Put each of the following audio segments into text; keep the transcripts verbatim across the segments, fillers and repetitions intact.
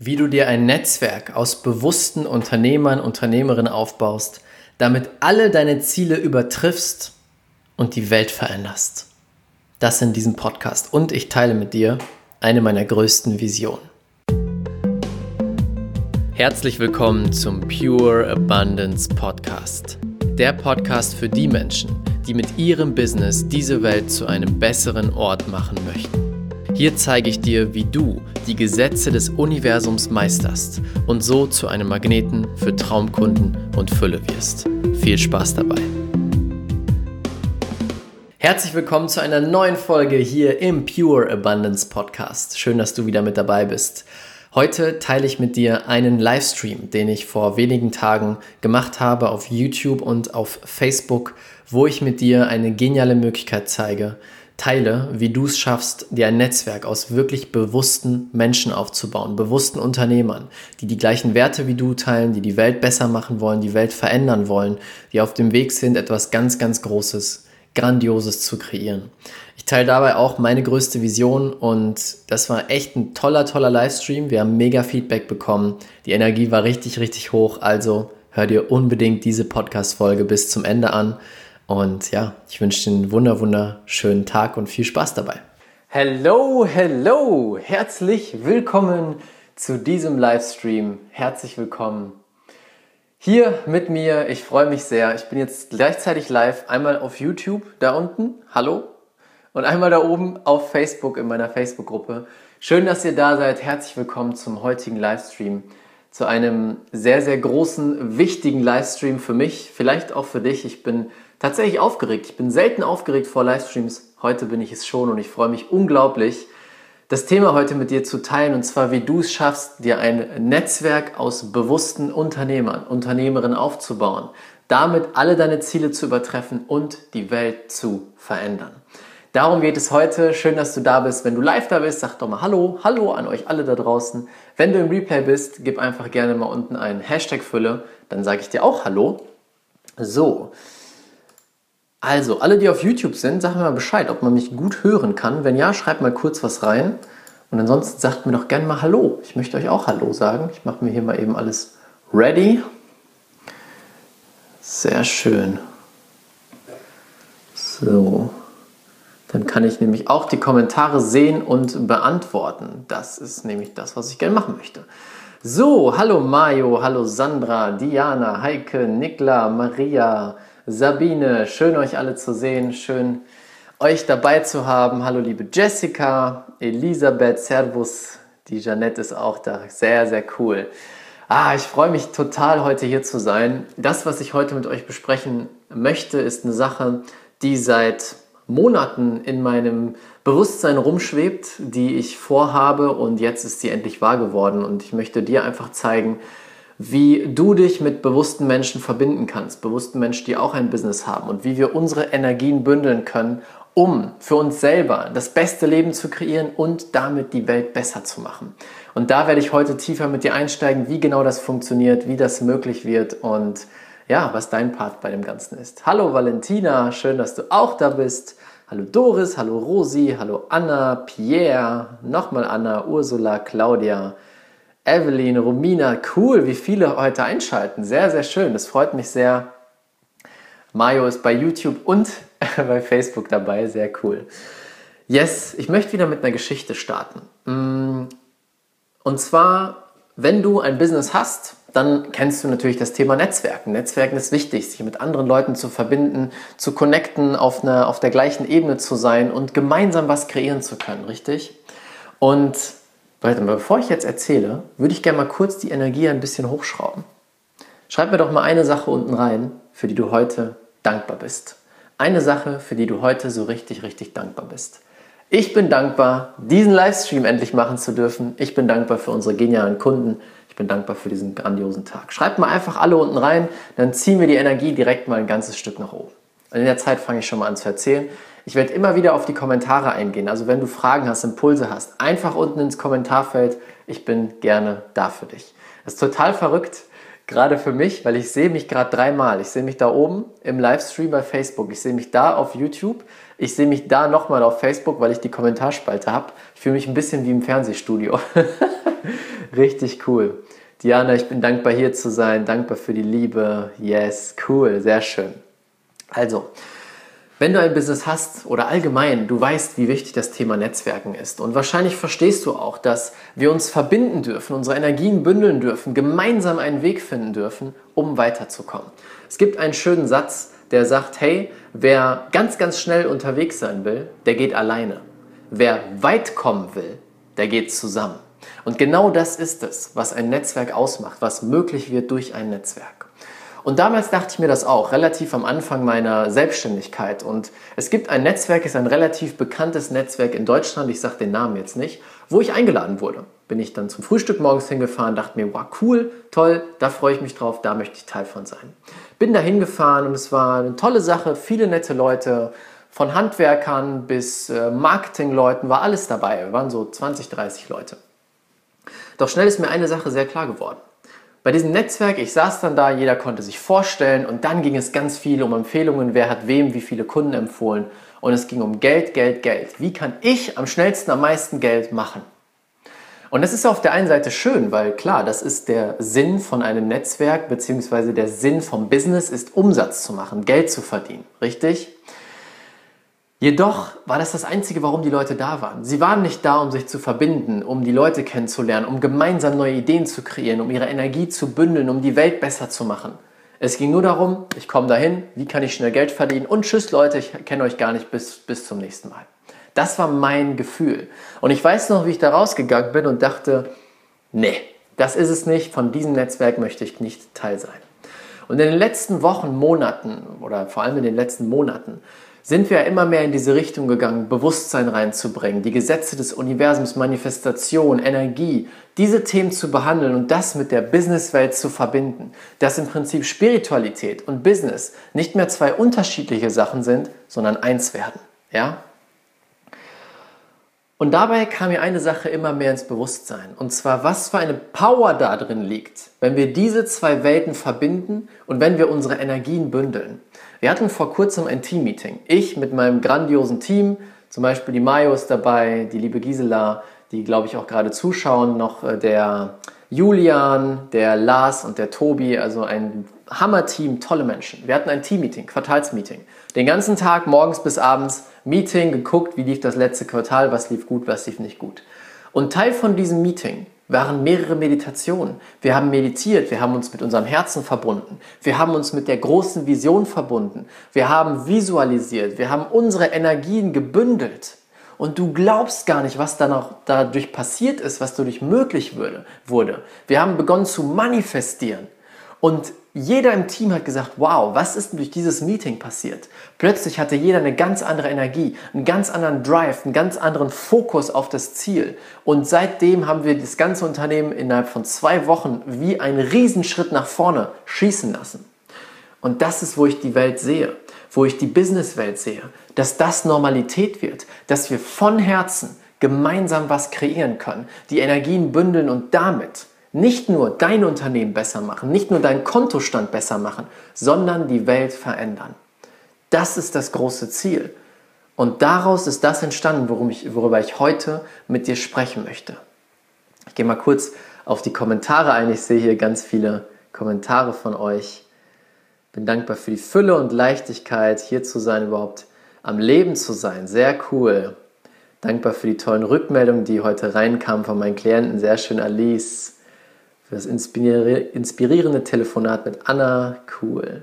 wie du dir ein Netzwerk aus bewussten Unternehmern, Unternehmerinnen aufbaust, damit alle deine Ziele übertriffst und die Welt veränderst. Das in diesem Podcast und ich teile mit dir eine meiner größten Visionen. Herzlich willkommen zum Pure Abundance Podcast. Der Podcast für die Menschen, die mit ihrem Business diese Welt zu einem besseren Ort machen möchten. Hier zeige ich dir, wie du die Gesetze des Universums meisterst und so zu einem Magneten für Traumkunden und Fülle wirst. Viel Spaß dabei! Herzlich willkommen zu einer neuen Folge hier im Pure Abundance Podcast. Schön, dass du wieder mit dabei bist. Heute teile ich mit dir einen Livestream, den ich vor wenigen Tagen gemacht habe auf YouTube und auf Facebook, wo ich mit dir eine geniale Möglichkeit zeige, teile, wie du es schaffst, dir ein Netzwerk aus wirklich bewussten Menschen aufzubauen, bewussten Unternehmern, die die gleichen Werte wie du teilen, die die Welt besser machen wollen, die Welt verändern wollen, die auf dem Weg sind, etwas ganz, ganz Großes, Grandioses zu kreieren. Ich teile dabei auch meine größte Vision und das war echt ein toller, toller Livestream. Wir haben mega Feedback bekommen. Die Energie war richtig, richtig hoch. Also hör dir unbedingt diese Podcast-Folge bis zum Ende an. Und ja, ich wünsche dir einen wunder, wunderschönen Tag und viel Spaß dabei. Hello, hello! Herzlich willkommen zu diesem Livestream. Herzlich willkommen hier mit mir. Ich freue mich sehr. Ich bin jetzt gleichzeitig live, einmal auf YouTube, da unten, hallo, und einmal da oben auf Facebook in meiner Facebook-Gruppe. Schön, dass ihr da seid. Herzlich willkommen zum heutigen Livestream. Zu einem sehr, sehr großen, wichtigen Livestream für mich, vielleicht auch für dich. Ich bin tatsächlich aufgeregt. Ich bin selten aufgeregt vor Livestreams. Heute bin ich es schon und ich freue mich unglaublich, das Thema heute mit dir zu teilen, und zwar, wie du es schaffst, dir ein Netzwerk aus bewussten Unternehmern, Unternehmerinnen aufzubauen, damit alle deine Ziele zu übertreffen und die Welt zu verändern. Darum geht es heute. Schön, dass du da bist. Wenn du live da bist, sag doch mal Hallo, Hallo an euch alle da draußen. Wenn du im Replay bist, gib einfach gerne mal unten einen Hashtag Fülle, dann sage ich dir auch Hallo. So. Also, alle, die auf YouTube sind, sag mir mal Bescheid, ob man mich gut hören kann. Wenn ja, schreibt mal kurz was rein. Und ansonsten sagt mir doch gerne mal Hallo. Ich möchte euch auch Hallo sagen. Ich mache mir hier mal eben alles ready. Sehr schön. So. Dann kann ich nämlich auch die Kommentare sehen und beantworten. Das ist nämlich das, was ich gerne machen möchte. So, hallo Mario, hallo Sandra, Diana, Heike, Nikla, Maria, Sabine, schön euch alle zu sehen, schön euch dabei zu haben. Hallo liebe Jessica, Elisabeth, Servus, die Jeanette ist auch da, sehr, sehr cool. Ah, ich freue mich total, heute hier zu sein. Das, was ich heute mit euch besprechen möchte, ist eine Sache, die seit Monaten in meinem Bewusstsein rumschwebt, die ich vorhabe, und jetzt ist sie endlich wahr geworden, und ich möchte dir einfach zeigen, wie du dich mit bewussten Menschen verbinden kannst, bewussten Menschen, die auch ein Business haben, und wie wir unsere Energien bündeln können, um für uns selber das beste Leben zu kreieren und damit die Welt besser zu machen. Und da werde ich heute tiefer mit dir einsteigen, wie genau das funktioniert, wie das möglich wird und ja, was dein Part bei dem Ganzen ist. Hallo Valentina, schön, dass du auch da bist. Hallo Doris, hallo Rosi, hallo Anna, Pierre, nochmal Anna, Ursula, Claudia, Evelyn, Romina, cool, wie viele heute einschalten. Sehr, sehr schön, das freut mich sehr. Mario ist bei YouTube und bei Facebook dabei, sehr cool. Yes, ich möchte wieder mit einer Geschichte starten. Und zwar, wenn du ein Business hast, dann kennst du natürlich das Thema Netzwerken. Netzwerken ist wichtig, sich mit anderen Leuten zu verbinden, zu connecten, auf, einer, auf der gleichen Ebene zu sein und gemeinsam was kreieren zu können, richtig? Und Warte mal, bevor ich jetzt erzähle, würde ich gerne mal kurz die Energie ein bisschen hochschrauben. Schreib mir doch mal eine Sache unten rein, für die du heute dankbar bist. Eine Sache, für die du heute so richtig, richtig dankbar bist. Ich bin dankbar, diesen Livestream endlich machen zu dürfen. Ich bin dankbar für unsere genialen Kunden. Ich bin dankbar für diesen grandiosen Tag. Schreibt mal einfach alle unten rein, dann ziehen wir die Energie direkt mal ein ganzes Stück nach oben. Und in der Zeit fange ich schon mal an zu erzählen. Ich werde immer wieder auf die Kommentare eingehen. Also wenn du Fragen hast, Impulse hast, einfach unten ins Kommentarfeld. Ich bin gerne da für dich. Das ist total verrückt. Gerade für mich, weil ich sehe mich gerade dreimal. Ich sehe mich da oben im Livestream bei Facebook. Ich sehe mich da auf YouTube. Ich sehe mich da nochmal auf Facebook, weil ich die Kommentarspalte habe. Ich fühle mich ein bisschen wie im Fernsehstudio. Richtig cool. Diana, ich bin dankbar hier zu sein. Dankbar für die Liebe. Yes, cool, sehr schön. Also, wenn du ein Business hast oder allgemein, du weißt, wie wichtig das Thema Netzwerken ist. Und wahrscheinlich verstehst du auch, dass wir uns verbinden dürfen, unsere Energien bündeln dürfen, gemeinsam einen Weg finden dürfen, um weiterzukommen. Es gibt einen schönen Satz, der sagt, hey, wer ganz, ganz schnell unterwegs sein will, der geht alleine. Wer weit kommen will, der geht zusammen. Und genau das ist es, was ein Netzwerk ausmacht, was möglich wird durch ein Netzwerk. Und damals dachte ich mir das auch, relativ am Anfang meiner Selbstständigkeit. Und es gibt ein Netzwerk, ist ein relativ bekanntes Netzwerk in Deutschland, ich sage den Namen jetzt nicht, wo ich eingeladen wurde. Bin ich dann zum Frühstück morgens hingefahren, dachte mir, wow, cool, toll, da freue ich mich drauf, da möchte ich Teil von sein. Bin da hingefahren und es war eine tolle Sache, viele nette Leute, von Handwerkern bis äh, Marketingleuten, war alles dabei. Wir waren so zwanzig, dreißig Leute. Doch schnell ist mir eine Sache sehr klar geworden. Bei diesem Netzwerk, ich saß dann da, jeder konnte sich vorstellen und dann ging es ganz viel um Empfehlungen, wer hat wem wie viele Kunden empfohlen und es ging um Geld, Geld, Geld. Wie kann ich am schnellsten, am meisten Geld machen? Und das ist auf der einen Seite schön, weil klar, das ist der Sinn von einem Netzwerk, beziehungsweise der Sinn vom Business ist, Umsatz zu machen, Geld zu verdienen, richtig? Jedoch war das das Einzige, warum die Leute da waren. Sie waren nicht da, um sich zu verbinden, um die Leute kennenzulernen, um gemeinsam neue Ideen zu kreieren, um ihre Energie zu bündeln, um die Welt besser zu machen. Es ging nur darum, ich komme dahin, wie kann ich schnell Geld verdienen und tschüss Leute, ich kenne euch gar nicht, bis, bis zum nächsten Mal. Das war mein Gefühl. Und ich weiß noch, wie ich da rausgegangen bin und dachte, nee, das ist es nicht, von diesem Netzwerk möchte ich nicht Teil sein. Und in den letzten Wochen, Monaten oder vor allem in den letzten Monaten sind wir ja immer mehr in diese Richtung gegangen, Bewusstsein reinzubringen, die Gesetze des Universums, Manifestation, Energie, diese Themen zu behandeln und das mit der Businesswelt zu verbinden. Dass im Prinzip Spiritualität und Business nicht mehr zwei unterschiedliche Sachen sind, sondern eins werden. Ja? Und dabei kam mir eine Sache immer mehr ins Bewusstsein. Und zwar, was für eine Power da drin liegt, wenn wir diese zwei Welten verbinden und wenn wir unsere Energien bündeln. Wir hatten vor kurzem ein Team-Meeting. Ich mit meinem grandiosen Team, zum Beispiel die Mayo ist dabei, die liebe Gisela, die glaube ich auch gerade zuschauen, noch der Julian, der Lars und der Tobi, also ein Hammer-Team, tolle Menschen. Wir hatten ein Team-Meeting, Quartalsmeeting. Den ganzen Tag, morgens bis abends, Meeting, geguckt, wie lief das letzte Quartal, was lief gut, was lief nicht gut. Und Teil von diesem Meeting waren mehrere Meditationen. Wir haben meditiert, wir haben uns mit unserem Herzen verbunden, wir haben uns mit der großen Vision verbunden, wir haben visualisiert, wir haben unsere Energien gebündelt. Und du glaubst gar nicht, was dann auch dadurch passiert ist, was dadurch möglich wurde. Wir haben begonnen zu manifestieren. Und jeder im Team hat gesagt, wow, was ist denn durch dieses Meeting passiert? Plötzlich hatte jeder eine ganz andere Energie, einen ganz anderen Drive, einen ganz anderen Fokus auf das Ziel. Und seitdem haben wir das ganze Unternehmen innerhalb von zwei Wochen wie einen Riesenschritt nach vorne schießen lassen. Und das ist, wo ich die Welt sehe, wo ich die Businesswelt sehe, dass das Normalität wird, dass wir von Herzen gemeinsam was kreieren können, die Energien bündeln und damit nicht nur dein Unternehmen besser machen, nicht nur deinen Kontostand besser machen, sondern die Welt verändern. Das ist das große Ziel. Und daraus ist das entstanden, worum ich, worüber ich heute mit dir sprechen möchte. Ich gehe mal kurz auf die Kommentare ein. Ich sehe hier ganz viele Kommentare von euch. Bin dankbar für die Fülle und Leichtigkeit, hier zu sein, überhaupt am Leben zu sein. Sehr cool. Dankbar für die tollen Rückmeldungen, die heute reinkamen von meinen Klienten. Sehr schön, Alice. Für das inspirierende Telefonat mit Anna. Cool.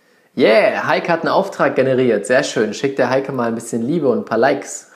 Yeah, Heike hat einen Auftrag generiert. Sehr schön. Schickt der Heike mal ein bisschen Liebe und ein paar Likes.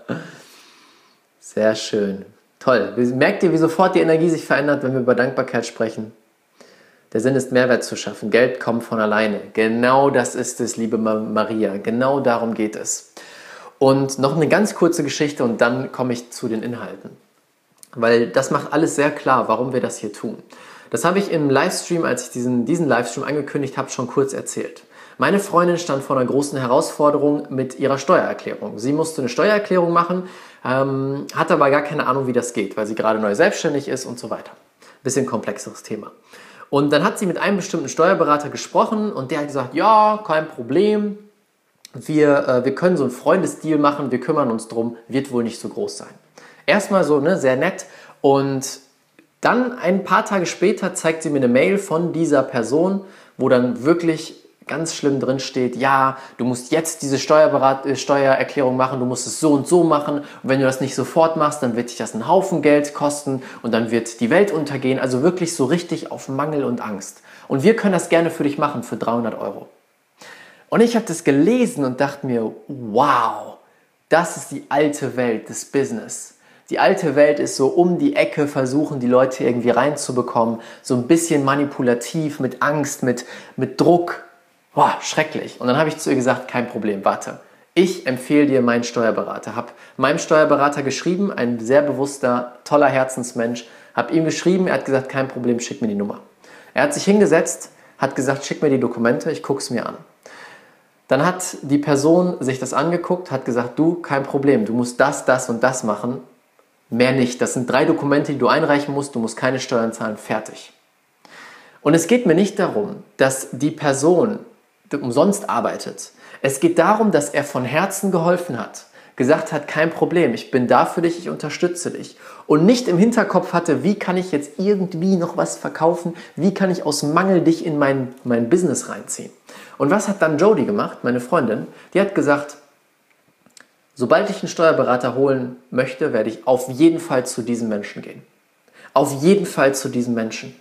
Sehr schön. Toll. Merkt ihr, wie sofort die Energie sich verändert, wenn wir über Dankbarkeit sprechen? Der Sinn ist, Mehrwert zu schaffen. Geld kommt von alleine. Genau das ist es, liebe Maria. Genau darum geht es. Und noch eine ganz kurze Geschichte und dann komme ich zu den Inhalten. Weil das macht alles sehr klar, warum wir das hier tun. Das habe ich im Livestream, als ich diesen, diesen Livestream angekündigt habe, schon kurz erzählt. Meine Freundin stand vor einer großen Herausforderung mit ihrer Steuererklärung. Sie musste eine Steuererklärung machen, ähm, hatte aber gar keine Ahnung, wie das geht, weil sie gerade neu selbstständig ist und so weiter. Bisschen komplexeres Thema. Und dann hat sie mit einem bestimmten Steuerberater gesprochen und der hat gesagt, ja, kein Problem, wir, äh, wir können so einen Freundesdeal machen, wir kümmern uns drum, wird wohl nicht so groß sein. Erstmal so, ne, sehr nett. Und dann ein paar Tage später zeigt sie mir eine Mail von dieser Person, wo dann wirklich ganz schlimm drin steht, ja, du musst jetzt diese Steuerberat- äh, Steuererklärung machen, du musst es so und so machen und wenn du das nicht sofort machst, dann wird dich das einen Haufen Geld kosten und dann wird die Welt untergehen, also wirklich so richtig auf Mangel und Angst. Und wir können das gerne für dich machen, für dreihundert Euro. Und ich habe das gelesen und dachte mir, wow, das ist die alte Welt des Business. Die alte Welt ist so um die Ecke, versuchen die Leute irgendwie reinzubekommen, so ein bisschen manipulativ, mit Angst, mit, mit Druck. Boah, schrecklich. Und dann habe ich zu ihr gesagt, kein Problem, warte. Ich empfehle dir meinen Steuerberater. Habe meinem Steuerberater geschrieben, ein sehr bewusster, toller Herzensmensch. Habe ihm geschrieben, er hat gesagt, kein Problem, schick mir die Nummer. Er hat sich hingesetzt, hat gesagt, schick mir die Dokumente, ich gucke es mir an. Dann hat die Person sich das angeguckt, hat gesagt, du, kein Problem, du musst das, das und das machen. Mehr nicht. Das sind drei Dokumente, die du einreichen musst, du musst keine Steuern zahlen, fertig. Und es geht mir nicht darum, dass die Person umsonst arbeitet. Es geht darum, dass er von Herzen geholfen hat, gesagt hat, kein Problem, ich bin da für dich, ich unterstütze dich. Und nicht im Hinterkopf hatte, wie kann ich jetzt irgendwie noch was verkaufen, wie kann ich aus Mangel dich in mein, mein Business reinziehen. Und was hat dann Jody gemacht, meine Freundin? Die hat gesagt, sobald ich einen Steuerberater holen möchte, werde ich auf jeden Fall zu diesem Menschen gehen. Auf jeden Fall zu diesem Menschen.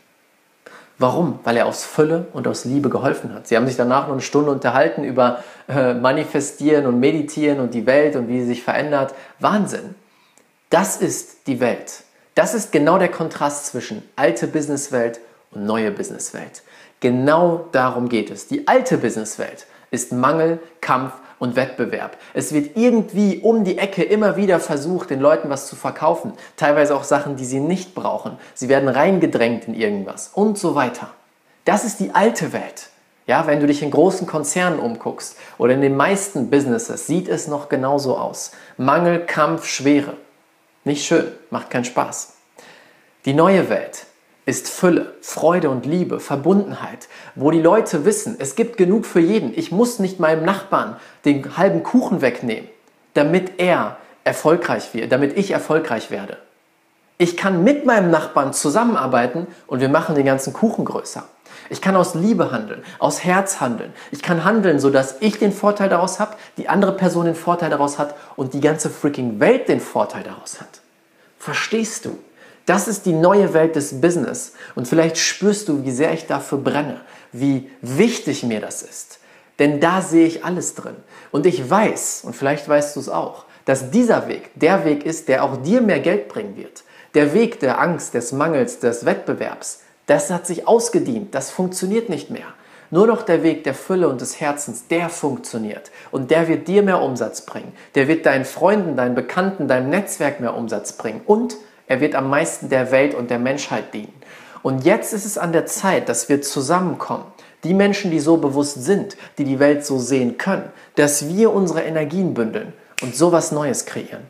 Warum? Weil er aus Fülle und aus Liebe geholfen hat. Sie haben sich danach noch eine Stunde unterhalten über äh, Manifestieren und Meditieren und die Welt und wie sie sich verändert. Wahnsinn! Das ist die Welt. Das ist genau der Kontrast zwischen alte Businesswelt und neue Businesswelt. Genau darum geht es. Die alte Businesswelt ist Mangel, Kampf und Wettbewerb. Es wird irgendwie um die Ecke immer wieder versucht, den Leuten was zu verkaufen. Teilweise auch Sachen, die sie nicht brauchen. Sie werden reingedrängt in irgendwas und so weiter. Das ist die alte Welt. Ja, wenn du dich in großen Konzernen umguckst oder in den meisten Businesses, sieht es noch genauso aus. Mangel, Kampf, Schwere. Nicht schön, macht keinen Spaß. Die neue Welt ist Fülle, Freude und Liebe, Verbundenheit, wo die Leute wissen, es gibt genug für jeden. Ich muss nicht meinem Nachbarn den halben Kuchen wegnehmen, damit er erfolgreich wird, damit ich erfolgreich werde. Ich kann mit meinem Nachbarn zusammenarbeiten und wir machen den ganzen Kuchen größer. Ich kann aus Liebe handeln, aus Herz handeln. Ich kann handeln, sodass ich den Vorteil daraus habe, die andere Person den Vorteil daraus hat und die ganze freaking Welt den Vorteil daraus hat. Verstehst du? Das ist die neue Welt des Business. Und vielleicht spürst du, wie sehr ich dafür brenne, wie wichtig mir das ist. Denn da sehe ich alles drin. Und ich weiß, und vielleicht weißt du es auch, dass dieser Weg der Weg ist, der auch dir mehr Geld bringen wird. Der Weg der Angst, des Mangels, des Wettbewerbs, das hat sich ausgedient, das funktioniert nicht mehr. Nur noch der Weg der Fülle und des Herzens, der funktioniert. Und der wird dir mehr Umsatz bringen. Der wird deinen Freunden, deinen Bekannten, deinem Netzwerk mehr Umsatz bringen. Und er wird am meisten der Welt und der Menschheit dienen. Und jetzt ist es an der Zeit, dass wir zusammenkommen. Die Menschen, die so bewusst sind, die die Welt so sehen können, dass wir unsere Energien bündeln und sowas Neues kreieren.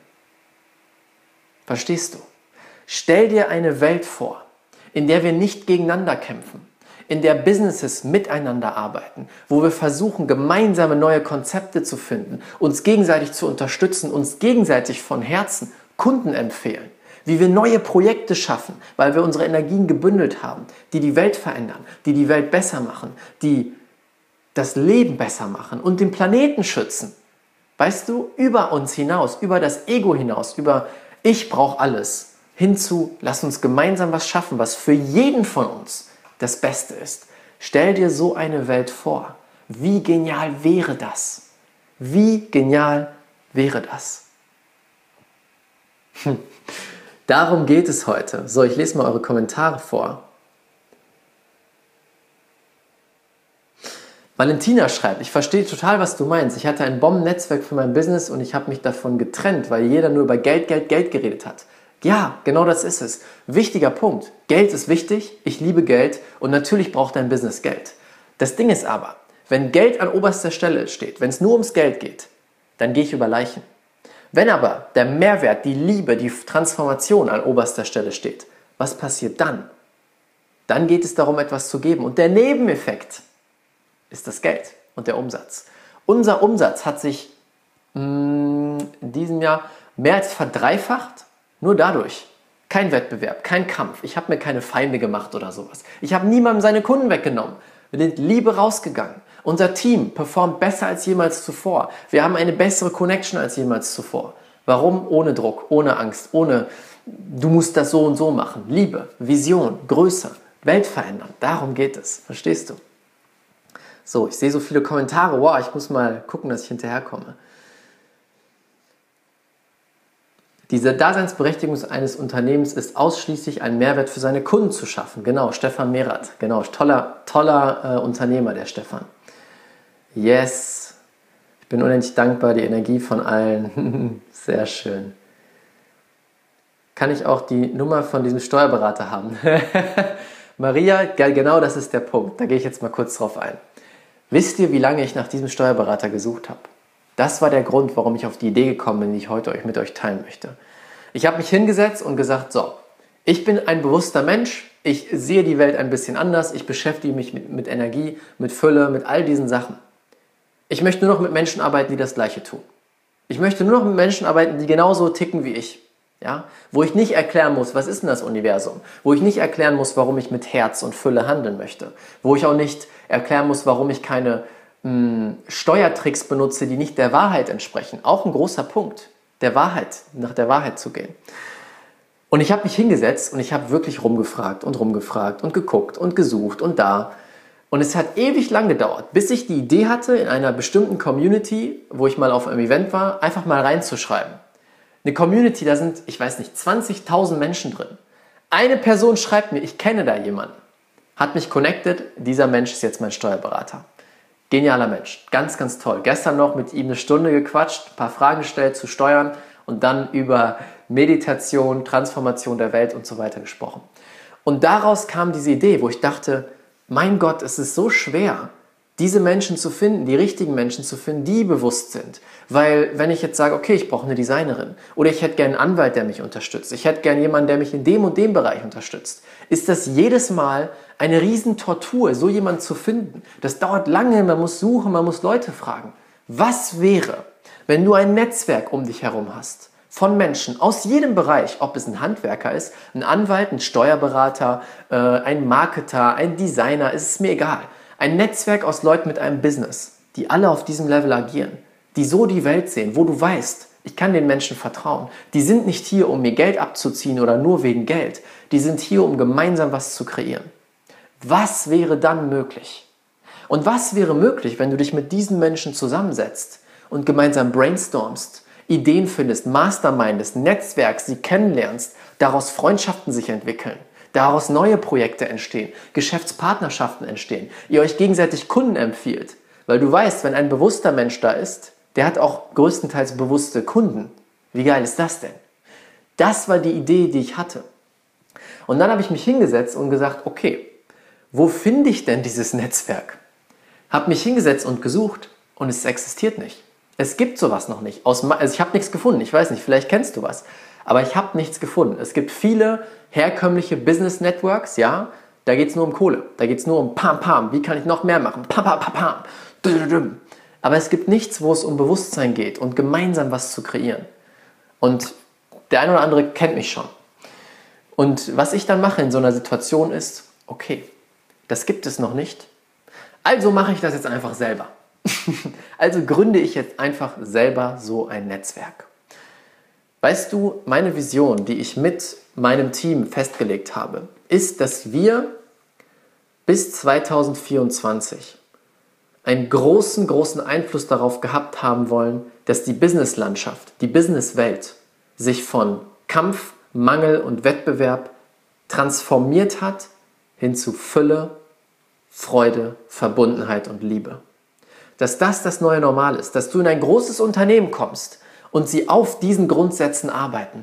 Verstehst du? Stell dir eine Welt vor, in der wir nicht gegeneinander kämpfen, in der Businesses miteinander arbeiten, wo wir versuchen, gemeinsame neue Konzepte zu finden, uns gegenseitig zu unterstützen, uns gegenseitig von Herzen Kunden empfehlen. Wie wir neue Projekte schaffen, weil wir unsere Energien gebündelt haben, die die Welt verändern, die die Welt besser machen, die das Leben besser machen und den Planeten schützen. Weißt du, über uns hinaus, über das Ego hinaus, über ich brauche alles, hinzu, lass uns gemeinsam was schaffen, was für jeden von uns das Beste ist. Stell dir so eine Welt vor. Wie genial wäre das? Wie genial wäre das? Hm. Darum geht es heute. So, ich lese mal eure Kommentare vor. Valentina schreibt, ich verstehe total, was du meinst. Ich hatte ein Bombennetzwerk für mein Business und ich habe mich davon getrennt, weil jeder nur über Geld, Geld, Geld geredet hat. Ja, genau das ist es. Wichtiger Punkt. Geld ist wichtig, ich liebe Geld und natürlich braucht dein Business Geld. Das Ding ist aber, wenn Geld an oberster Stelle steht, wenn es nur ums Geld geht, dann gehe ich über Leichen. Wenn aber der Mehrwert, die Liebe, die Transformation an oberster Stelle steht, was passiert dann? Dann geht es darum, etwas zu geben. Und der Nebeneffekt ist das Geld und der Umsatz. Unser Umsatz hat sich mh, in diesem Jahr mehr als verdreifacht, nur dadurch. Kein Wettbewerb, kein Kampf. Ich habe mir keine Feinde gemacht oder sowas. Ich habe niemandem seine Kunden weggenommen. Wir sind Liebe rausgegangen. Unser Team performt besser als jemals zuvor. Wir haben eine bessere Connection als jemals zuvor. Warum? Ohne Druck, ohne Angst, ohne du musst das so und so machen. Liebe, Vision, Größe, Welt verändern. Darum geht es. Verstehst du? So, ich sehe so viele Kommentare. Wow, ich muss mal gucken, dass ich hinterherkomme. Diese Daseinsberechtigung eines Unternehmens ist ausschließlich einen Mehrwert für seine Kunden zu schaffen. Genau, Stefan Merath. Genau, toller, toller äh, Unternehmer, der Stefan. Yes. Ich bin unendlich dankbar, die Energie von allen. Sehr schön. Kann ich auch die Nummer von diesem Steuerberater haben? Maria, genau das ist der Punkt. Da gehe ich jetzt mal kurz drauf ein. Wisst ihr, wie lange ich nach diesem Steuerberater gesucht habe? Das war der Grund, warum ich auf die Idee gekommen bin, die ich heute mit euch teilen möchte. Ich habe mich hingesetzt und gesagt, so, ich bin ein bewusster Mensch, ich sehe die Welt ein bisschen anders, ich beschäftige mich mit, mit Energie, mit Fülle, mit all diesen Sachen. Ich möchte nur noch mit Menschen arbeiten, die das Gleiche tun. Ich möchte nur noch mit Menschen arbeiten, die genauso ticken wie ich. Ja? Wo ich nicht erklären muss, was ist denn das Universum? Wo ich nicht erklären muss, warum ich mit Herz und Fülle handeln möchte. Wo ich auch nicht erklären muss, warum ich keine mh, Steuertricks benutze, die nicht der Wahrheit entsprechen. Auch ein großer Punkt, der Wahrheit, nach der Wahrheit zu gehen. Und ich habe mich hingesetzt und ich habe wirklich rumgefragt und rumgefragt und geguckt und gesucht und da. Und es hat ewig lang gedauert, bis ich die Idee hatte, in einer bestimmten Community, wo ich mal auf einem Event war, einfach mal reinzuschreiben. Eine Community, da sind, ich weiß nicht, zwanzigtausend Menschen drin. Eine Person schreibt mir, ich kenne da jemanden. Hat mich connected, dieser Mensch ist jetzt mein Steuerberater. Genialer Mensch, ganz, ganz toll. Gestern noch mit ihm eine Stunde gequatscht, ein paar Fragen gestellt zu Steuern und dann über Meditation, Transformation der Welt und so weiter gesprochen. Und daraus kam diese Idee, wo ich dachte, mein Gott, es ist so schwer, diese Menschen zu finden, die richtigen Menschen zu finden, die bewusst sind. Weil wenn ich jetzt sage, okay, ich brauche eine Designerin oder ich hätte gerne einen Anwalt, der mich unterstützt, ich hätte gerne jemanden, der mich in dem und dem Bereich unterstützt, ist das jedes Mal eine Riesentortur, so jemanden zu finden. Das dauert lange, man muss suchen, man muss Leute fragen. Was wäre, wenn du ein Netzwerk um dich herum hast von Menschen aus jedem Bereich, ob es ein Handwerker ist, ein Anwalt, ein Steuerberater, äh, ein Marketer, ein Designer, ist es mir egal. Ein Netzwerk aus Leuten mit einem Business, die alle auf diesem Level agieren, die so die Welt sehen, wo du weißt, ich kann den Menschen vertrauen. Die sind nicht hier, um mir Geld abzuziehen oder nur wegen Geld. Die sind hier, um gemeinsam was zu kreieren. Was wäre dann möglich? Und was wäre möglich, wenn du dich mit diesen Menschen zusammensetzt und gemeinsam brainstormst, Ideen findest, mastermindest, Netzwerk, sie kennenlernst, daraus Freundschaften sich entwickeln, daraus neue Projekte entstehen, Geschäftspartnerschaften entstehen, ihr euch gegenseitig Kunden empfiehlt, weil du weißt, wenn ein bewusster Mensch da ist, der hat auch größtenteils bewusste Kunden. Wie geil ist das denn? Das war die Idee, die ich hatte. Und dann habe ich mich hingesetzt und gesagt, okay, wo finde ich denn dieses Netzwerk? Habe mich hingesetzt und gesucht und es existiert nicht. Es gibt sowas noch nicht. Aus, also ich habe nichts gefunden. Ich weiß nicht, vielleicht kennst du was. Aber ich habe nichts gefunden. Es gibt viele herkömmliche Business Networks, ja. Da geht es nur um Kohle. Da geht es nur um Pam, Pam. Wie kann ich noch mehr machen? Pam, Pam, Pam, Pam. Aber es gibt nichts, wo es um Bewusstsein geht und gemeinsam was zu kreieren. Und der eine oder andere kennt mich schon. Und was ich dann mache in so einer Situation ist, okay, das gibt es noch nicht. Also mache ich das jetzt einfach selber. Also gründe ich jetzt einfach selber so ein Netzwerk. Weißt du, meine Vision, die ich mit meinem Team festgelegt habe, ist, dass wir bis zweitausendvierundzwanzig einen großen, großen Einfluss darauf gehabt haben wollen, dass die Businesslandschaft, die Businesswelt sich von Kampf, Mangel und Wettbewerb transformiert hat hin zu Fülle, Freude, Verbundenheit und Liebe. Dass das das neue Normal ist, dass du in ein großes Unternehmen kommst und sie auf diesen Grundsätzen arbeiten.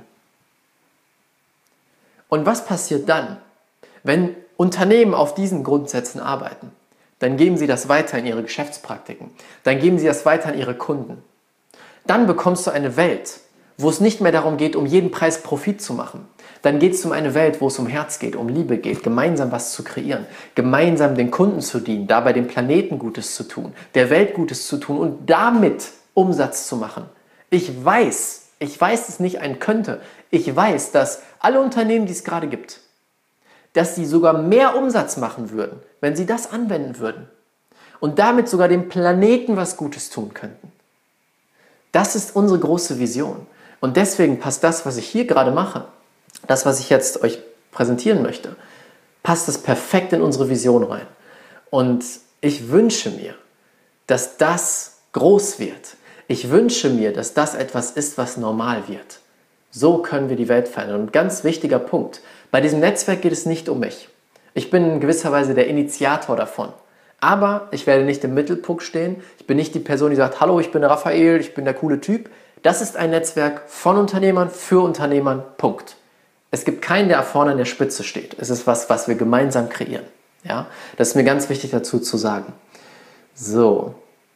Und was passiert dann, wenn Unternehmen auf diesen Grundsätzen arbeiten? Dann geben sie das weiter in ihre Geschäftspraktiken. Dann geben sie das weiter an ihre Kunden. Dann bekommst du eine Welt, wo es nicht mehr darum geht, um jeden Preis Profit zu machen. Dann geht es um eine Welt, wo es um Herz geht, um Liebe geht, gemeinsam was zu kreieren, gemeinsam den Kunden zu dienen, dabei dem Planeten Gutes zu tun, der Welt Gutes zu tun und damit Umsatz zu machen. Ich weiß, ich weiß, dass es nicht ein könnte. Ich weiß, dass alle Unternehmen, die es gerade gibt, dass sie sogar mehr Umsatz machen würden, wenn sie das anwenden würden und damit sogar dem Planeten was Gutes tun könnten. Das ist unsere große Vision. Und deswegen passt das, was ich hier gerade mache, das, was ich jetzt euch präsentieren möchte, passt es perfekt in unsere Vision rein. Und ich wünsche mir, dass das groß wird. Ich wünsche mir, dass das etwas ist, was normal wird. So können wir die Welt verändern. Und ganz wichtiger Punkt, bei diesem Netzwerk geht es nicht um mich. Ich bin in gewisser Weise der Initiator davon. Aber ich werde nicht im Mittelpunkt stehen. Ich bin nicht die Person, die sagt, hallo, ich bin der Raphael, ich bin der coole Typ. Das ist ein Netzwerk von Unternehmern für Unternehmern, Punkt. Es gibt keinen, der vorne an der Spitze steht. Es ist was, was wir gemeinsam kreieren. Ja? Das ist mir ganz wichtig dazu zu sagen. So.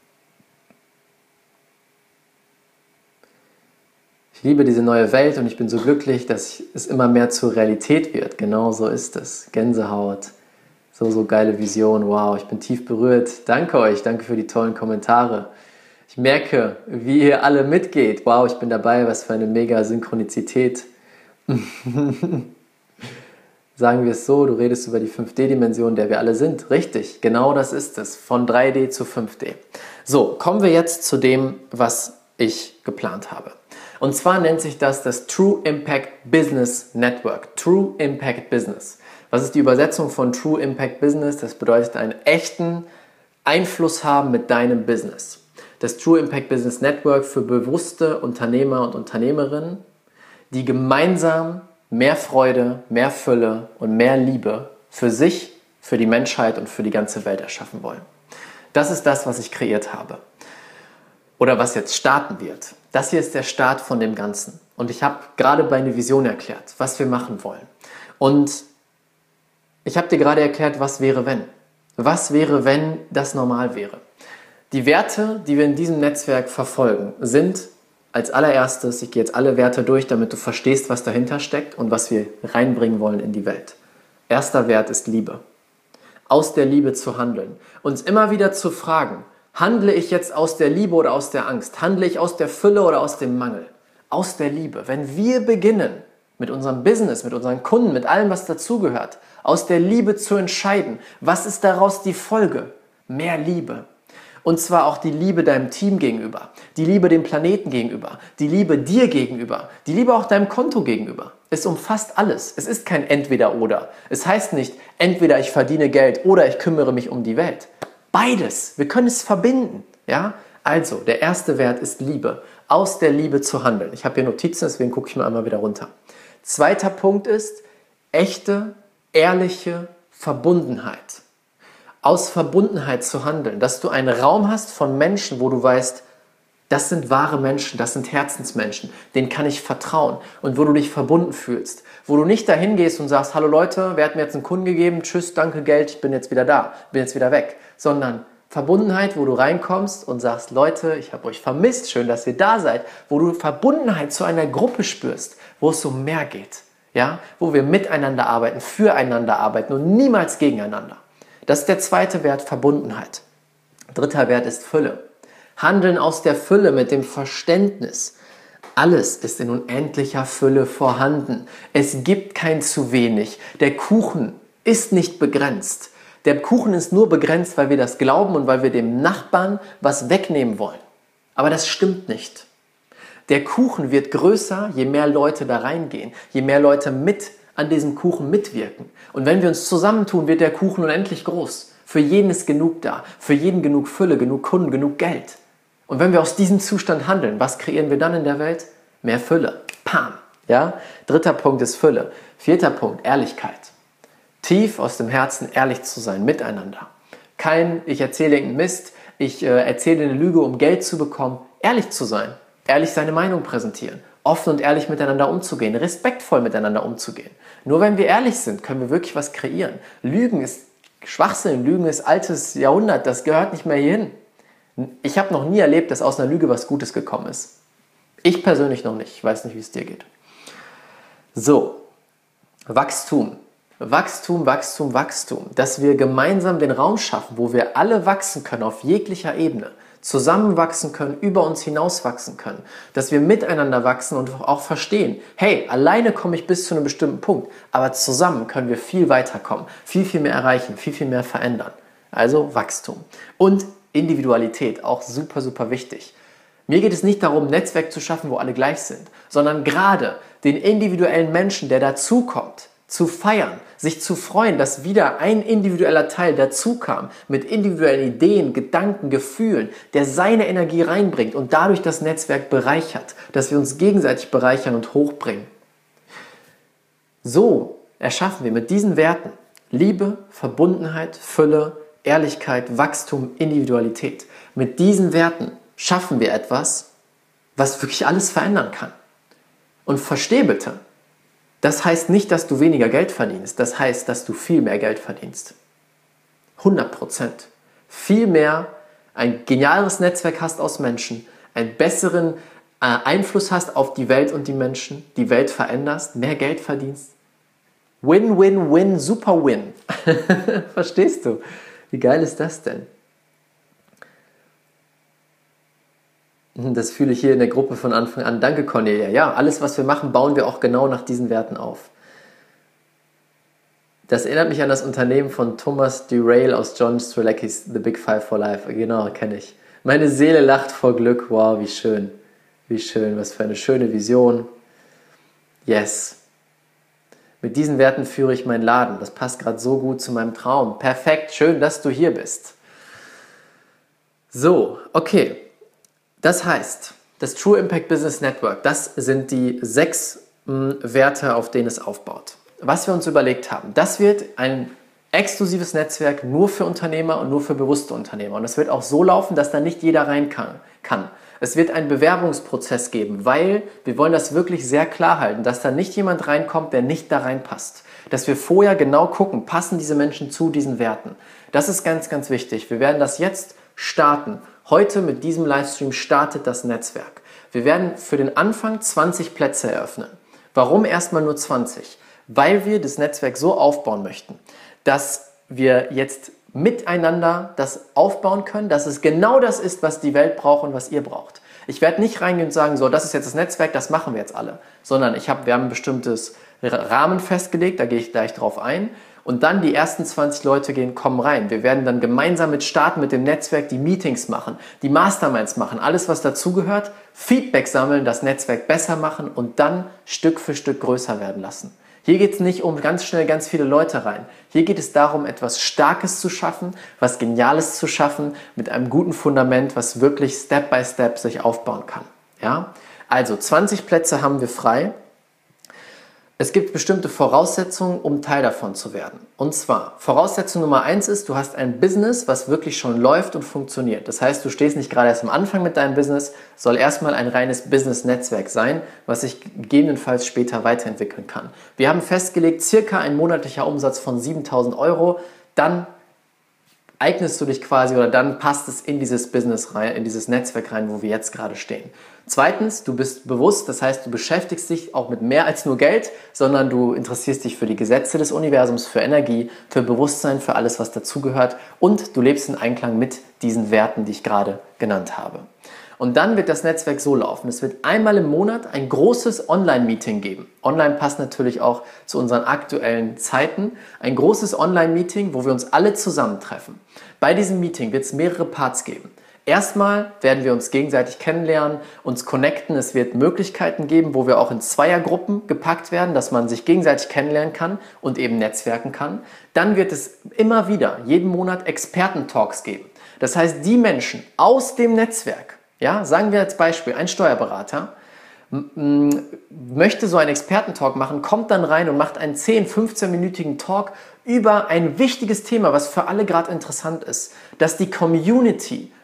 Ich liebe diese neue Welt und ich bin so glücklich, dass es immer mehr zur Realität wird. Genau so ist es. Gänsehaut. So, so geile Vision. Wow, ich bin tief berührt. Danke euch. Danke für die tollen Kommentare. Ich merke, wie ihr alle mitgeht. Wow, ich bin dabei. Was für eine mega Synchronizität. Sagen wir es so, du redest über die fünf D-Dimension, der wir alle sind. Richtig, genau das ist es. Von drei D zu fünf D. So, kommen wir jetzt zu dem, was ich geplant habe. Und zwar nennt sich das das True Impact Business Network. True Impact Business. Was ist die Übersetzung von True Impact Business? Das bedeutet einen echten Einfluss haben mit deinem Business. Das True Impact Business Network für bewusste Unternehmer und Unternehmerinnen, die gemeinsam mehr Freude, mehr Fülle und mehr Liebe für sich, für die Menschheit und für die ganze Welt erschaffen wollen. Das ist das, was ich kreiert habe. Oder was jetzt starten wird. Das hier ist der Start von dem Ganzen. Und ich habe gerade meine Vision erklärt, was wir machen wollen. Und ich habe dir gerade erklärt, was wäre, wenn. Was wäre, wenn das normal wäre? Die Werte, die wir in diesem Netzwerk verfolgen, sind als allererstes, ich gehe jetzt alle Werte durch, damit du verstehst, was dahinter steckt und was wir reinbringen wollen in die Welt. Erster Wert ist Liebe. Aus der Liebe zu handeln. Uns immer wieder zu fragen, handle ich jetzt aus der Liebe oder aus der Angst? Handle ich aus der Fülle oder aus dem Mangel? Aus der Liebe. Wenn wir beginnen, mit unserem Business, mit unseren Kunden, mit allem, was dazugehört, aus der Liebe zu entscheiden, was ist daraus die Folge? Mehr Liebe. Und zwar auch die Liebe deinem Team gegenüber, die Liebe dem Planeten gegenüber, die Liebe dir gegenüber, die Liebe auch deinem Konto gegenüber. Es umfasst alles. Es ist kein Entweder-Oder. Es heißt nicht, entweder ich verdiene Geld oder ich kümmere mich um die Welt. Beides. Wir können es verbinden. Ja? Also, der erste Wert ist Liebe. Aus der Liebe zu handeln. Ich habe hier Notizen, deswegen gucke ich mal einmal wieder runter. Zweiter Punkt ist echte, ehrliche Verbundenheit. Aus Verbundenheit zu handeln, dass du einen Raum hast von Menschen, wo du weißt, das sind wahre Menschen, das sind Herzensmenschen, denen kann ich vertrauen und wo du dich verbunden fühlst, wo du nicht dahin gehst und sagst, hallo Leute, wer hat mir jetzt einen Kunden gegeben, tschüss, danke, Geld, ich bin jetzt wieder da, bin jetzt wieder weg, sondern Verbundenheit, wo du reinkommst und sagst, Leute, ich habe euch vermisst, schön, dass ihr da seid, wo du Verbundenheit zu einer Gruppe spürst, wo es um mehr geht, ja, wo wir miteinander arbeiten, füreinander arbeiten und niemals gegeneinander. Das ist der zweite Wert, Verbundenheit. Dritter Wert ist Fülle. Handeln aus der Fülle mit dem Verständnis. Alles ist in unendlicher Fülle vorhanden. Es gibt kein zu wenig. Der Kuchen ist nicht begrenzt. Der Kuchen ist nur begrenzt, weil wir das glauben und weil wir dem Nachbarn was wegnehmen wollen. Aber das stimmt nicht. Der Kuchen wird größer, je mehr Leute da reingehen, je mehr Leute mit an diesem Kuchen mitwirken. Und wenn wir uns zusammentun, wird der Kuchen unendlich groß. Für jeden ist genug da. Für jeden genug Fülle, genug Kunden, genug Geld. Und wenn wir aus diesem Zustand handeln, was kreieren wir dann in der Welt? Mehr Fülle. Pam. Ja? Dritter Punkt ist Fülle. Vierter Punkt, Ehrlichkeit. Tief aus dem Herzen ehrlich zu sein, miteinander. Kein, ich erzähle irgendeinen Mist, ich äh, erzähle eine Lüge, um Geld zu bekommen. Ehrlich zu sein. Ehrlich seine Meinung präsentieren. Offen und ehrlich miteinander umzugehen, respektvoll miteinander umzugehen. Nur wenn wir ehrlich sind, können wir wirklich was kreieren. Lügen ist Schwachsinn, Lügen ist altes Jahrhundert, das gehört nicht mehr hierhin. Ich habe noch nie erlebt, dass aus einer Lüge was Gutes gekommen ist. Ich persönlich noch nicht, ich weiß nicht, wie es dir geht. So, Wachstum. Wachstum, Wachstum, Wachstum. Dass wir gemeinsam den Raum schaffen, wo wir alle wachsen können auf jeglicher Ebene. Zusammenwachsen können, über uns hinaus wachsen können. Dass wir miteinander wachsen und auch verstehen, hey, alleine komme ich bis zu einem bestimmten Punkt, aber zusammen können wir viel weiterkommen, viel, viel mehr erreichen, viel, viel mehr verändern. Also Wachstum. Und Individualität, auch super, super wichtig. Mir geht es nicht darum, ein Netzwerk zu schaffen, wo alle gleich sind, sondern gerade den individuellen Menschen, der dazukommt, zu feiern, sich zu freuen, dass wieder ein individueller Teil dazukam, mit individuellen Ideen, Gedanken, Gefühlen, der seine Energie reinbringt und dadurch das Netzwerk bereichert, dass wir uns gegenseitig bereichern und hochbringen. So erschaffen wir mit diesen Werten Liebe, Verbundenheit, Fülle, Ehrlichkeit, Wachstum, Individualität. Mit diesen Werten schaffen wir etwas, was wirklich alles verändern kann. Und versteh bitte, das heißt nicht, dass du weniger Geld verdienst. Das heißt, dass du viel mehr Geld verdienst. hundert Prozent. Viel mehr, ein genialeres Netzwerk hast aus Menschen, einen besseren äh, Einfluss hast auf die Welt und die Menschen, die Welt veränderst, mehr Geld verdienst. Win, win, win, super win. Verstehst du? Wie geil ist das denn? Das fühle ich hier in der Gruppe von Anfang an. Danke, Cornelia. Ja, alles, was wir machen, bauen wir auch genau nach diesen Werten auf. Das erinnert mich an das Unternehmen von Thomas Derail aus John Streleckis The Big Five for Life. Genau, kenne ich. Meine Seele lacht vor Glück. Wow, wie schön. Wie schön. Was für eine schöne Vision. Yes. Mit diesen Werten führe ich meinen Laden. Das passt gerade so gut zu meinem Traum. Perfekt. Schön, dass du hier bist. So, okay. Das heißt, das True Impact Business Network, das sind die sechs mh, Werte, auf denen es aufbaut. Was wir uns überlegt haben, das wird ein exklusives Netzwerk nur für Unternehmer und nur für bewusste Unternehmer. Und es wird auch so laufen, dass da nicht jeder rein kann. kann. Es wird einen Bewerbungsprozess geben, weil wir wollen das wirklich sehr klar halten, dass da nicht jemand reinkommt, der nicht da reinpasst. Dass wir vorher genau gucken, passen diese Menschen zu diesen Werten. Das ist ganz, ganz wichtig. Wir werden das jetzt starten. Heute mit diesem Livestream startet das Netzwerk. Wir werden für den Anfang zwanzig Plätze eröffnen. Warum erstmal nur zwanzig? Weil wir das Netzwerk so aufbauen möchten, dass wir jetzt miteinander das aufbauen können, dass es genau das ist, was die Welt braucht und was ihr braucht. Ich werde nicht reingehen und sagen, so, das ist jetzt das Netzwerk, das machen wir jetzt alle, sondern ich hab, wir haben ein bestimmtes Rahmen festgelegt, da gehe ich gleich drauf ein. Und dann die ersten zwanzig Leute gehen, kommen rein. Wir werden dann gemeinsam mit starten mit dem Netzwerk, die Meetings machen, die Masterminds machen, alles was dazugehört, Feedback sammeln, das Netzwerk besser machen und dann Stück für Stück größer werden lassen. Hier geht es nicht um ganz schnell ganz viele Leute rein. Hier geht es darum, etwas Starkes zu schaffen, was Geniales zu schaffen, mit einem guten Fundament, was wirklich Step by Step sich aufbauen kann. Ja? Also zwanzig Plätze haben wir frei. Es gibt bestimmte Voraussetzungen, um Teil davon zu werden. Und zwar, Voraussetzung Nummer eins ist, du hast ein Business, was wirklich schon läuft und funktioniert. Das heißt, du stehst nicht gerade erst am Anfang mit deinem Business, soll erstmal ein reines Business-Netzwerk sein, was sich gegebenenfalls später weiterentwickeln kann. Wir haben festgelegt, circa ein monatlicher Umsatz von siebentausend Euro, dann eignest du dich quasi oder dann passt es in dieses Business rein, in dieses Netzwerk rein, wo wir jetzt gerade stehen. Zweitens, du bist bewusst, das heißt, du beschäftigst dich auch mit mehr als nur Geld, sondern du interessierst dich für die Gesetze des Universums, für Energie, für Bewusstsein, für alles, was dazugehört und du lebst in Einklang mit diesen Werten, die ich gerade genannt habe. Und dann wird das Netzwerk so laufen. Es wird einmal im Monat ein großes Online-Meeting geben. Online passt natürlich auch zu unseren aktuellen Zeiten. Ein großes Online-Meeting, wo wir uns alle zusammentreffen. Bei diesem Meeting wird es mehrere Parts geben. Erstmal werden wir uns gegenseitig kennenlernen, uns connecten. Es wird Möglichkeiten geben, wo wir auch in Zweiergruppen gepackt werden, dass man sich gegenseitig kennenlernen kann und eben netzwerken kann. Dann wird es immer wieder, jeden Monat Experten-Talks geben. Das heißt, die Menschen aus dem Netzwerk, ja, sagen wir als Beispiel, ein Steuerberater möchte so einen Experten-Talk machen, kommt dann rein und macht einen zehn-, fünfzehn-minütigen Talk über ein wichtiges Thema, was für alle gerade interessant ist, dass die Community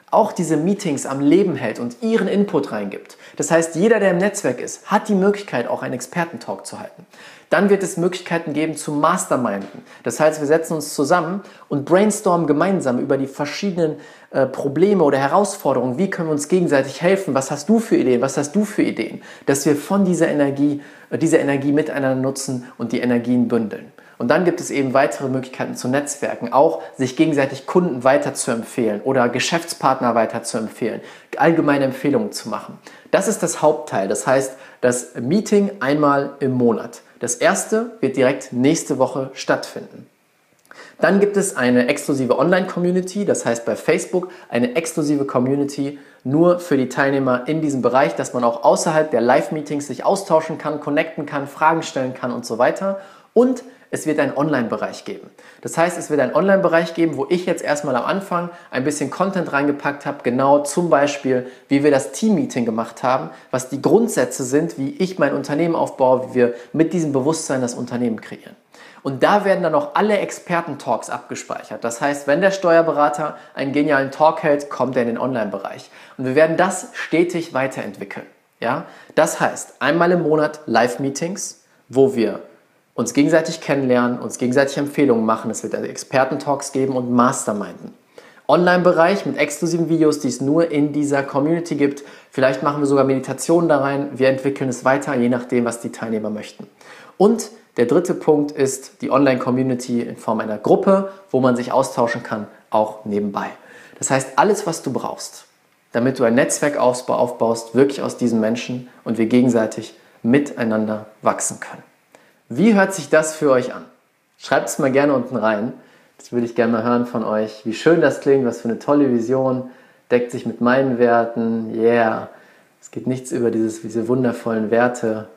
auch diese Meetings am Leben hält und ihren Input reingibt. Das heißt, jeder, der im Netzwerk ist, hat die Möglichkeit, auch einen Expertentalk zu halten. Dann wird es Möglichkeiten geben zu Masterminden. Das heißt, wir setzen uns zusammen und brainstormen gemeinsam über die verschiedenen äh, Probleme oder Herausforderungen. Wie können wir uns gegenseitig helfen? Was hast du für Ideen? Was hast du für Ideen? Dass wir von dieser Energie, äh, diese Energie miteinander nutzen und die Energien bündeln. Und dann gibt es eben weitere Möglichkeiten zu Netzwerken, auch sich gegenseitig Kunden weiterzuempfehlen oder Geschäftspartner weiterzuempfehlen, allgemeine Empfehlungen zu machen. Das ist das Hauptteil, das heißt das Meeting einmal im Monat. Das erste wird direkt nächste Woche stattfinden. Dann gibt es eine exklusive Online-Community, das heißt bei Facebook eine exklusive Community nur für die Teilnehmer in diesem Bereich, dass man auch außerhalb der Live-Meetings sich austauschen kann, connecten kann, Fragen stellen kann und so weiter. Und es wird einen Online-Bereich geben. Das heißt, es wird einen Online-Bereich geben, wo ich jetzt erstmal am Anfang ein bisschen Content reingepackt habe, genau zum Beispiel, wie wir das Team-Meeting gemacht haben, was die Grundsätze sind, wie ich mein Unternehmen aufbaue, wie wir mit diesem Bewusstsein das Unternehmen kreieren. Und da werden dann auch alle Experten-Talks abgespeichert. Das heißt, wenn der Steuerberater einen genialen Talk hält, kommt er in den Online-Bereich. Und wir werden das stetig weiterentwickeln. Ja? Das heißt, einmal im Monat Live-Meetings, wo wir uns gegenseitig kennenlernen, uns gegenseitig Empfehlungen machen. Es wird also Experten-Talks geben und Masterminden. Online-Bereich mit exklusiven Videos, die es nur in dieser Community gibt. Vielleicht machen wir sogar Meditationen da rein. Wir entwickeln es weiter, je nachdem, was die Teilnehmer möchten. Und der dritte Punkt ist die Online-Community in Form einer Gruppe, wo man sich austauschen kann, auch nebenbei. Das heißt, alles, was du brauchst, damit du ein Netzwerk aufbaust, wirklich aus diesen Menschen und wir gegenseitig miteinander wachsen können. Wie hört sich das für euch an? Schreibt es mal gerne unten rein. Das würde ich gerne mal hören von euch. Wie schön das klingt, was für eine tolle Vision. Deckt sich mit meinen Werten. Yeah. Es geht nichts über dieses, diese wundervollen Werte.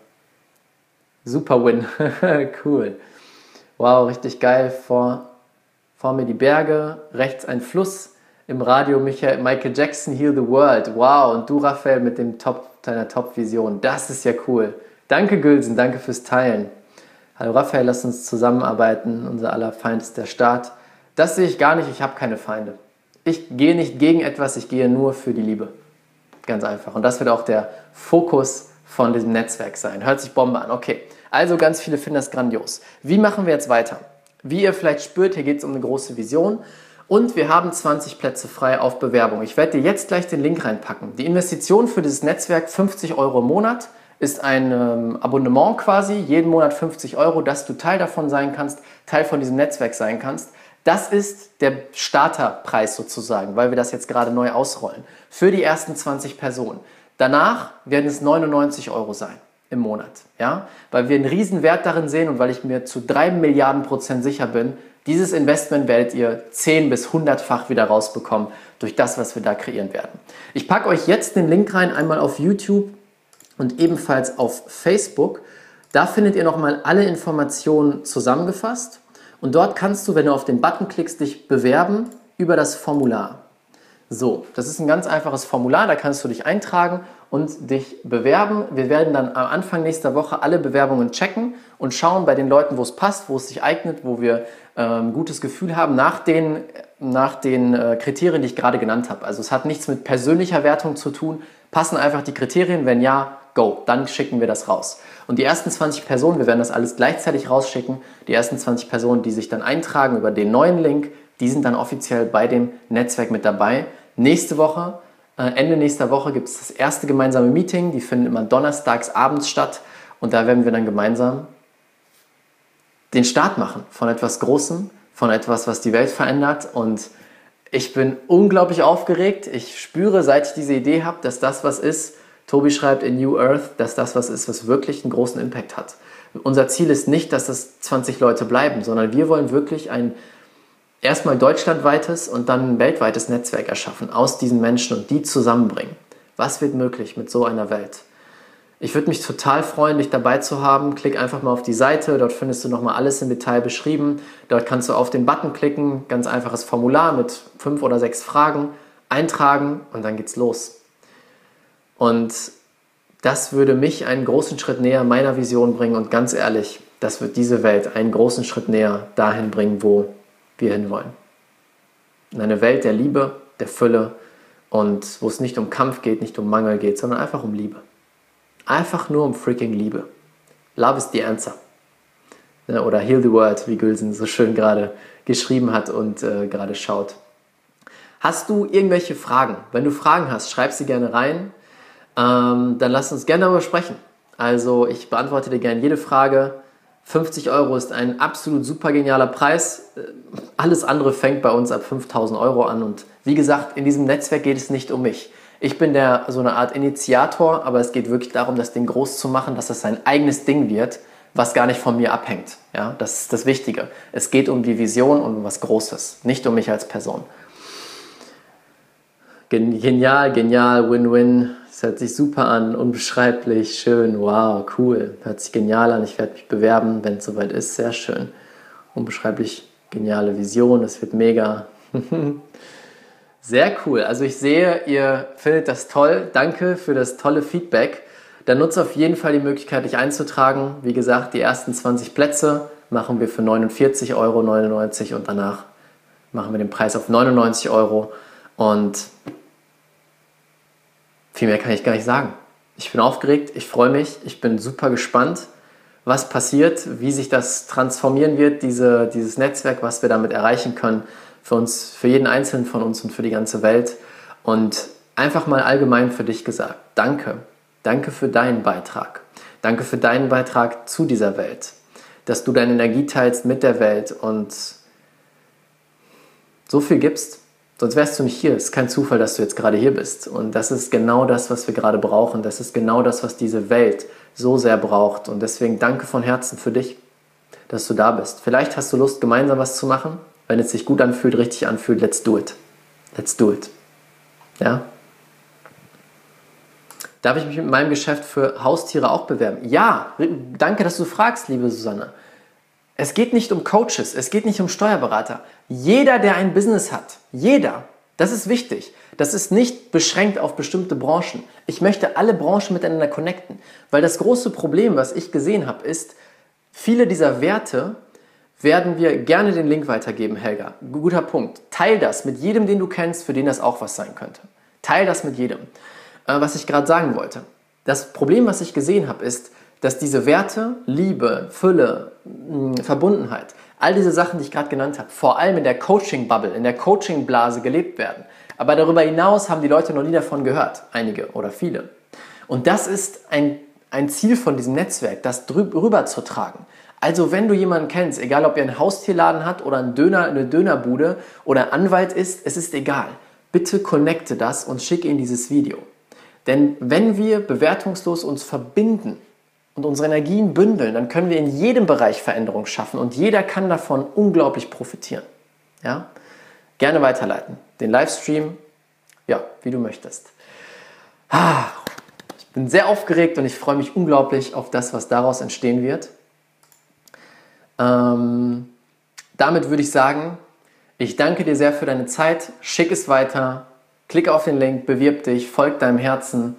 Super Win. Cool. Wow, richtig geil. Vor, vor mir die Berge, rechts ein Fluss. Im Radio Michael, Michael Jackson, Heal the World. Wow. Und du, Raphael, mit dem Top, deiner Top-Vision. Das ist ja cool. Danke, Gülsen. Danke fürs Teilen. Hallo Raphael, lass uns zusammenarbeiten, unser aller Feind ist der Staat. Das sehe ich gar nicht, ich habe keine Feinde. Ich gehe nicht gegen etwas, ich gehe nur für die Liebe. Ganz einfach. Und das wird auch der Fokus von diesem Netzwerk sein. Hört sich Bombe an. Okay, also ganz viele finden das grandios. Wie machen wir jetzt weiter? Wie ihr vielleicht spürt, hier geht es um eine große Vision. Und wir haben zwanzig Plätze frei auf Bewerbung. Ich werde dir jetzt gleich den Link reinpacken. Die Investition für dieses Netzwerk, fünfzig Euro im Monat, ist ein ähm, Abonnement quasi, jeden Monat fünfzig Euro, dass du Teil davon sein kannst, Teil von diesem Netzwerk sein kannst. Das ist der Starterpreis sozusagen, weil wir das jetzt gerade neu ausrollen, für die ersten zwanzig Personen. Danach werden es neunundneunzig Euro sein im Monat, ja? Weil wir einen riesen Wert darin sehen und weil ich mir zu drei Milliarden Prozent sicher bin, dieses Investment werdet ihr zehn bis hundertfach wieder rausbekommen durch das, was wir da kreieren werden. Ich packe euch jetzt den Link rein, einmal auf YouTube und ebenfalls auf Facebook. Da findet ihr nochmal alle Informationen zusammengefasst. Und dort kannst du, wenn du auf den Button klickst, dich bewerben über das Formular. So, das ist ein ganz einfaches Formular, da kannst du dich eintragen und dich bewerben. Wir werden dann am Anfang nächster Woche alle Bewerbungen checken und schauen bei den Leuten, wo es passt, wo es sich eignet, wo wir ein ähm, gutes Gefühl haben, nach den, nach den äh, Kriterien, die ich gerade genannt habe. Also es hat nichts mit persönlicher Wertung zu tun, passen einfach die Kriterien, wenn ja, go, dann schicken wir das raus. Und die ersten zwanzig Personen, wir werden das alles gleichzeitig rausschicken, die ersten zwanzig Personen, die sich dann eintragen über den neuen Link, die sind dann offiziell bei dem Netzwerk mit dabei. Nächste Woche, äh, Ende nächster Woche gibt es das erste gemeinsame Meeting, die finden immer donnerstags abends statt und da werden wir dann gemeinsam den Start machen von etwas Großem, von etwas, was die Welt verändert und ich bin unglaublich aufgeregt. Ich spüre, seit ich diese Idee habe, dass das was ist, Tobi schreibt in New Earth, dass das was ist, was wirklich einen großen Impact hat. Unser Ziel ist nicht, dass das zwanzig Leute bleiben, sondern wir wollen wirklich ein erstmal deutschlandweites und dann ein weltweites Netzwerk erschaffen aus diesen Menschen und die zusammenbringen. Was wird möglich mit so einer Welt? Ich würde mich total freuen, dich dabei zu haben. Klick einfach mal auf die Seite, dort findest du nochmal alles im Detail beschrieben. Dort kannst du auf den Button klicken, ganz einfaches Formular mit fünf oder sechs Fragen, eintragen und dann geht's los. Und das würde mich einen großen Schritt näher meiner Vision bringen und ganz ehrlich, das wird diese Welt einen großen Schritt näher dahin bringen, wo wir hinwollen. In eine Welt der Liebe, der Fülle und wo es nicht um Kampf geht, nicht um Mangel geht, sondern einfach um Liebe. Einfach nur um freaking Liebe. Love is the answer. Oder Heal the World, wie Gülsen so schön gerade geschrieben hat und äh, gerade schaut. Hast du irgendwelche Fragen? Wenn du Fragen hast, schreib sie gerne rein. Ähm, dann lass uns gerne darüber sprechen. Also ich beantworte dir gerne jede Frage. fünfzig Euro ist ein absolut super genialer Preis. Alles andere fängt bei uns ab fünftausend Euro an. Und wie gesagt, in diesem Netzwerk geht es nicht um mich. Ich bin der so eine Art Initiator, aber es geht wirklich darum, das Ding groß zu machen, dass es sein eigenes Ding wird, was gar nicht von mir abhängt. Ja, das ist das Wichtige. Es geht um die Vision und um was Großes, nicht um mich als Person. Genial, genial, Win-Win. Das hört sich super an, unbeschreiblich, schön, wow, cool. Hört sich genial an, ich werde mich bewerben, wenn es soweit ist, sehr schön. Unbeschreiblich geniale Vision, das wird mega. Sehr cool, also ich sehe, ihr findet das toll. Danke für das tolle Feedback. Dann nutze auf jeden Fall die Möglichkeit, dich einzutragen. Wie gesagt, die ersten zwanzig Plätze machen wir für neunundvierzig Euro neunundneunzig und danach machen wir den Preis auf neunundneunzig Euro. Und viel mehr kann ich gar nicht sagen. Ich bin aufgeregt, ich freue mich, ich bin super gespannt, was passiert, wie sich das transformieren wird, diese, dieses Netzwerk, was wir damit erreichen können, für uns, für jeden Einzelnen von uns und für die ganze Welt. Und einfach mal allgemein für dich gesagt, danke. Danke für deinen Beitrag. Danke für deinen Beitrag zu dieser Welt. Dass du deine Energie teilst mit der Welt und so viel gibst. Sonst wärst du nicht hier. Es ist kein Zufall, dass du jetzt gerade hier bist. Und das ist genau das, was wir gerade brauchen. Das ist genau das, was diese Welt so sehr braucht. Und deswegen danke von Herzen für dich, dass du da bist. Vielleicht hast du Lust, gemeinsam was zu machen. Wenn es sich gut anfühlt, richtig anfühlt, let's do it. Let's do it. Ja? Darf ich mich mit meinem Geschäft für Haustiere auch bewerben? Ja, danke, dass du fragst, liebe Susanne. Es geht nicht um Coaches, es geht nicht um Steuerberater. Jeder, der ein Business hat, jeder, das ist wichtig. Das ist nicht beschränkt auf bestimmte Branchen. Ich möchte alle Branchen miteinander connecten, weil das große Problem, was ich gesehen habe, ist, viele dieser Werte werden wir gerne den Link weitergeben, Helga. Guter Punkt. Teil das mit jedem, den du kennst, für den das auch was sein könnte. Teil das mit jedem. Äh, was ich gerade sagen wollte. Das Problem, was ich gesehen habe, ist, dass diese Werte, Liebe, Fülle, mh, Verbundenheit, all diese Sachen, die ich gerade genannt habe, vor allem in der Coaching-Bubble, in der Coaching-Blase gelebt werden. Aber darüber hinaus haben die Leute noch nie davon gehört, einige oder viele. Und das ist ein, ein Ziel von diesem Netzwerk, das rüber zu tragen. Also wenn du jemanden kennst, egal ob er einen Haustierladen hat oder einen Döner, eine Dönerbude oder Anwalt ist, es ist egal. Bitte connecte das und schicke ihm dieses Video. Denn wenn wir bewertungslos uns verbinden und unsere Energien bündeln, dann können wir in jedem Bereich Veränderung schaffen und jeder kann davon unglaublich profitieren. Ja? Gerne weiterleiten. Den Livestream, ja, wie du möchtest. Ich bin sehr aufgeregt und ich freue mich unglaublich auf das, was daraus entstehen wird. Ähm, damit würde ich sagen, ich danke dir sehr für deine Zeit. Schick es weiter. Klicke auf den Link, bewirb dich, folg deinem Herzen.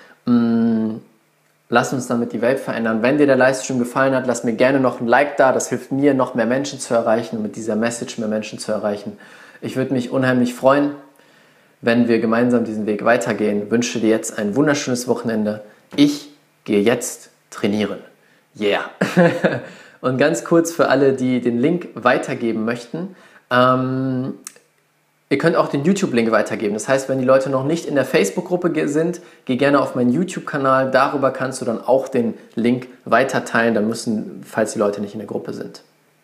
Lass uns damit die Welt verändern. Wenn dir der Livestream gefallen hat, lass mir gerne noch ein Like da. Das hilft mir, noch mehr Menschen zu erreichen und mit dieser Message mehr Menschen zu erreichen. Ich würde mich unheimlich freuen, wenn wir gemeinsam diesen Weg weitergehen. Ich wünsche dir jetzt ein wunderschönes Wochenende. Ich gehe jetzt trainieren. Yeah! Und ganz kurz für alle, die den Link weitergeben möchten. Ähm, Ihr könnt auch den YouTube-Link weitergeben. Das heißt, wenn die Leute noch nicht in der Facebook-Gruppe sind, geh gerne auf meinen YouTube-Kanal. Darüber kannst du dann auch den Link weiterteilen. Dann müssen, falls die Leute nicht in der Gruppe sind.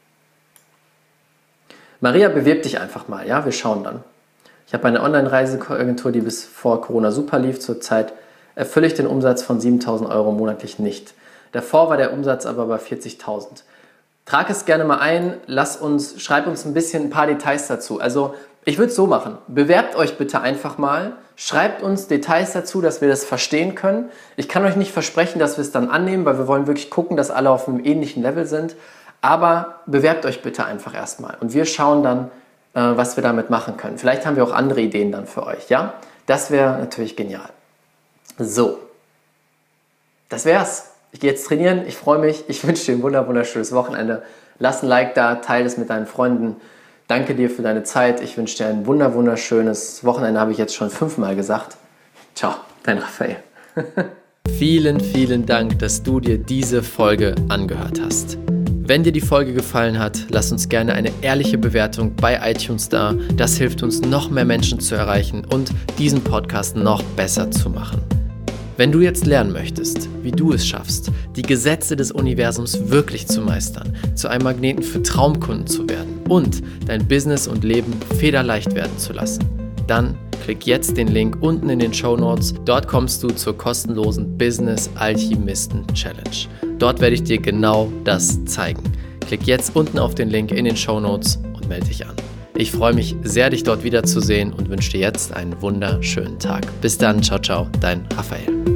Maria, bewirb dich einfach mal. Ja, wir schauen dann. Ich habe eine Online-Reiseagentur, die bis vor Corona super lief. Zurzeit erfülle ich den Umsatz von siebentausend Euro monatlich nicht. Davor war der Umsatz aber bei vierzigtausend. Trag es gerne mal ein. Lass uns, schreib uns ein bisschen ein paar Details dazu. Also ich würde es so machen, bewerbt euch bitte einfach mal, schreibt uns Details dazu, dass wir das verstehen können. Ich kann euch nicht versprechen, dass wir es dann annehmen, weil wir wollen wirklich gucken, dass alle auf einem ähnlichen Level sind. Aber bewerbt euch bitte einfach erstmal und wir schauen dann, äh, was wir damit machen können. Vielleicht haben wir auch andere Ideen dann für euch, ja? Das wäre natürlich genial. So, das wär's. Ich gehe jetzt trainieren, ich freue mich, ich wünsche dir ein wunderschönes Wochenende. Lass ein Like da, teile es mit deinen Freunden. Danke dir für deine Zeit. Ich wünsche dir ein wunder, wunderschönes Wochenende, habe ich jetzt schon fünfmal gesagt. Ciao, dein Raphael. Vielen, vielen Dank, dass du dir diese Folge angehört hast. Wenn dir die Folge gefallen hat, lass uns gerne eine ehrliche Bewertung bei iTunes da. Das hilft uns, noch mehr Menschen zu erreichen und diesen Podcast noch besser zu machen. Wenn du jetzt lernen möchtest, wie du es schaffst, die Gesetze des Universums wirklich zu meistern, zu einem Magneten für Traumkunden zu werden und dein Business und Leben federleicht werden zu lassen, dann klick jetzt den Link unten in den Shownotes. Dort kommst du zur kostenlosen Business Alchemisten Challenge. Dort werde ich dir genau das zeigen. Klick jetzt unten auf den Link in den Shownotes und melde dich an. Ich freue mich sehr, dich dort wiederzusehen und wünsche dir jetzt einen wunderschönen Tag. Bis dann, ciao, ciao, dein Raphael.